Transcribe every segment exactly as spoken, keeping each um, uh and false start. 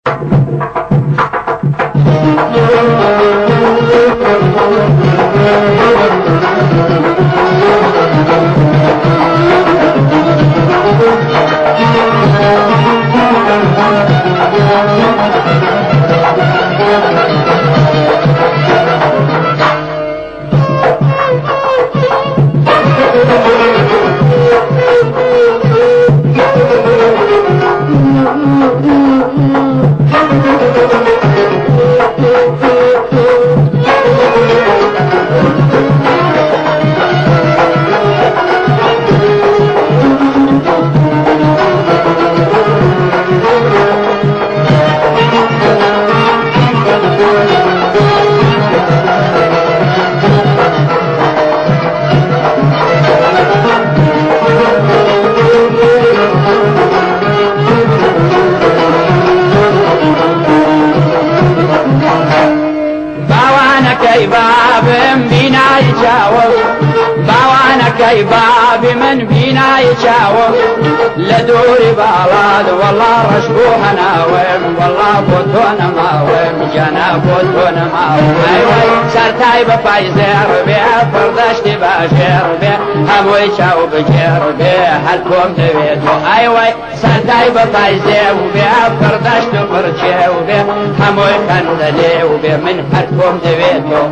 باب من بينا يشاوم لدوري بالاد والله رشبوها ناوم والله بوتونا ماوم جانا بوتونا ماوم ايوه سرتاي بفايزر بيه فردشتي باشر بيه هموي شاو بجر بيه هلكم دويتو ايوه سرتاي بفايزر بيه فردشتي برشي بيه هموي خندلي بيه من هلكم دويتو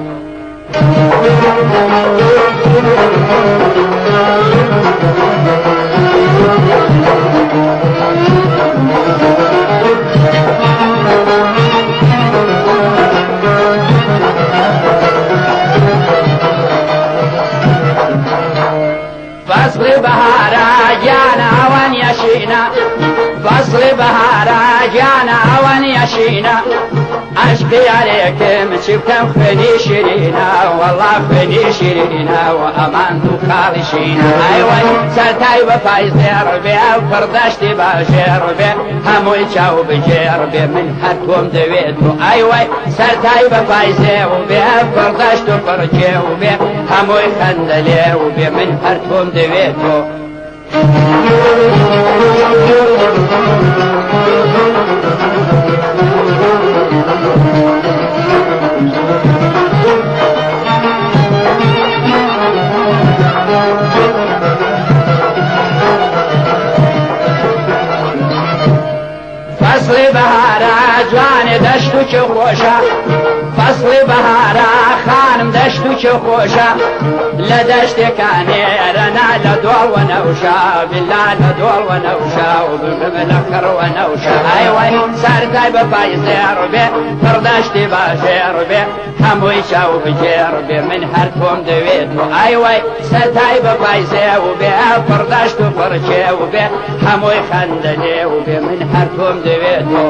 فصل بهارا جانا وان يشينا فصل بهارا جانا وان يشينا أشكي عليكم شفتم خني شرينا والله خني شرينا وأمانتو خالشينا أيوة سرتاي بفايزر بيه فردشتي باشر بيه هموي شاو بجير بيه من حركم دويتو أيوة سرتاي بفايزر بيه فردشتو فرجيو بيه هموي خندليو بيه من حركم دويتو فصل بهارا جوان دشتو چه خوشا فصل بهارا خانم دشتو چه خوشا لدشت کانی رنا لدول و نوشا بالله لدول و نوشا و بملخر و نوشا ایوه سرتای بفایزر بی فردشتی باشر بی هموی شاو بجر بی من هر کم دویتو ایوه سرتای بفایزر بی فردشتو فرچه و بی هموی خندلی و بی من هر کم دویتو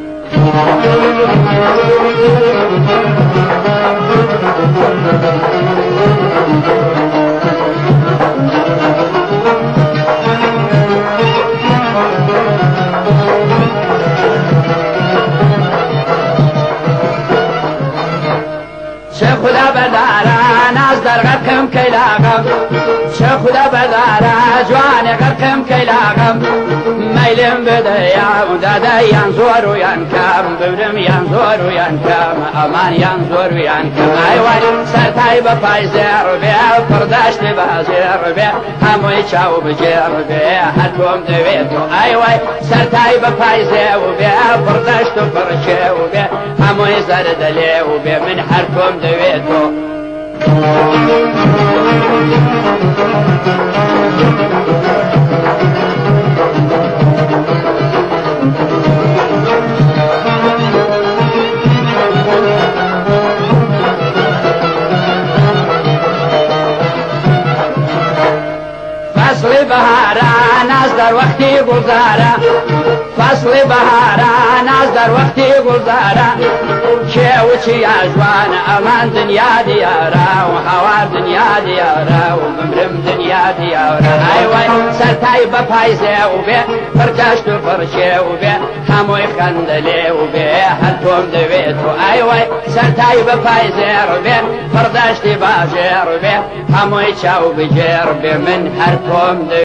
چه خدا بدارا ناز در غرقم کلاغم چه خدا بدارا جوان غرقم کلاغم میلم بده یا داده یان زور و یان کم ببرم یان زور و یان کم امان یان زور و یان کم ایوان سرتای بفایزر بیا فردشت بازر بیا هموی چاو بجر بیا هرکم دویتو ایوان سرتای بفایزر بیا فردشت فرچه بیا هموی زردلی بیا من هرکم دویتو فصل بهارا ناز در وقتی گذارا فصل بهارا ناز در وقتی گذارا چه و چی اجوان امان دنیا دیارا و هوا دنیا دیارا و ممرم دنیا دیارا ایوان سرتای بپایزه و بی فرجشت و فرشه و بی هموی خندلی و بی هلتوم دویتو ایوان سرتای بپایزه و بی فردشتی باشه و بی هموی چاو بجر بی من هر توم